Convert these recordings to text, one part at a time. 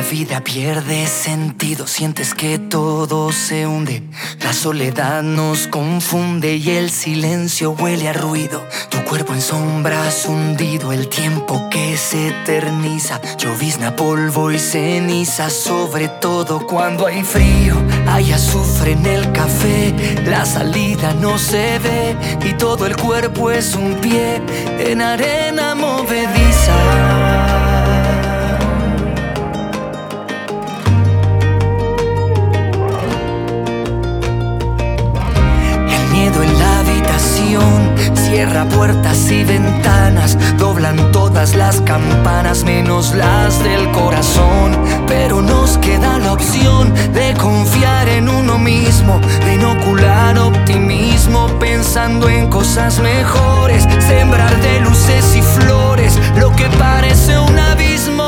vida pierde sentido, sientes que todo se hunde. La soledad nos confunde y el silencio huele a ruido. Tu cuerpo en sombras hundido, el tiempo que se eterniza. Llovizna, polvo y ceniza, sobre todo cuando hay frío. Hay azufre en el café, la salida no se ve y todo el cuerpo es un pie en arena movediza. En la habitación, cierra puertas y ventanas, doblan todas las campanas menos las del corazón. Pero nos queda la opción de confiar en uno mismo, de inocular optimismo pensando en cosas mejores, sembrar de luces y flores lo que parece un abismo.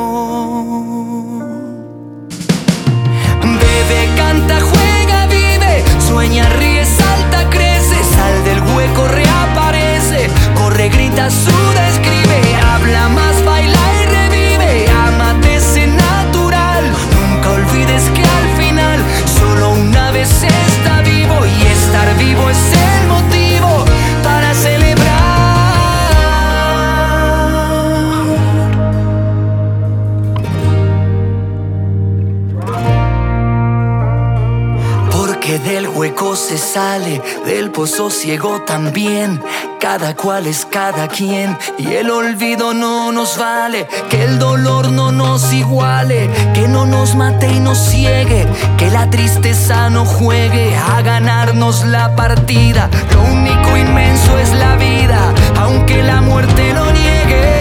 Bebe, canta, juega, vive, sueña, ríe, salta, crece, sal del hueco, reaparece, corre, grita, suda, escribe, habla más, baila y revive, ámate, sé natural, nunca olvides que al final solo una vez se está vivo y estar vivo es el motivo para celebrar. Que del hueco se sale, del pozo ciego también. Cada cual es cada quien y el olvido no nos vale. Que el dolor no nos iguale, que no nos mate y nos ciegue, que la tristeza no juegue a ganarnos la partida. Lo único inmenso es la vida, aunque la muerte no niegue.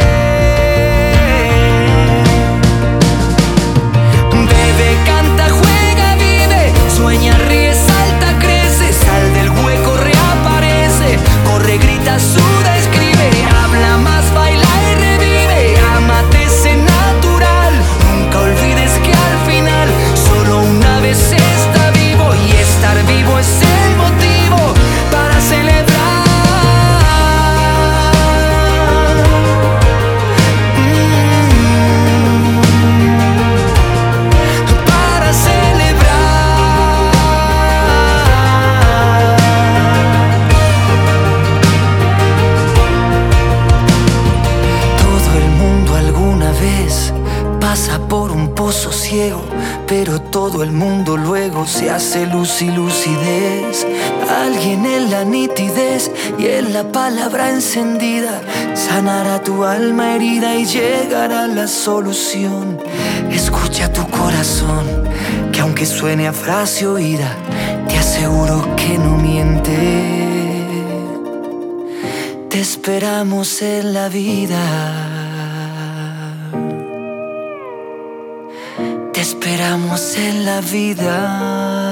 Bebe, canta, juega, vive, sueña, ríe, salta, crece, sal del hueco, reaparece, corre, grita, suda, escribe, habla más, baila y revive, ámate, sé natural, nunca olvides que al final solo una vez se está vivo y estar vivo es el motivo para celebrar. Pasa por un pozo ciego, pero todo el mundo luego se hace luz y lucidez. Alguien en la nitidez y en la palabra encendida sanará tu alma herida y llegará la solución. Escucha tu corazón, que aunque suene a frase oída, te aseguro que no miente. Te esperamos en la vida. Te esperamos en la vida.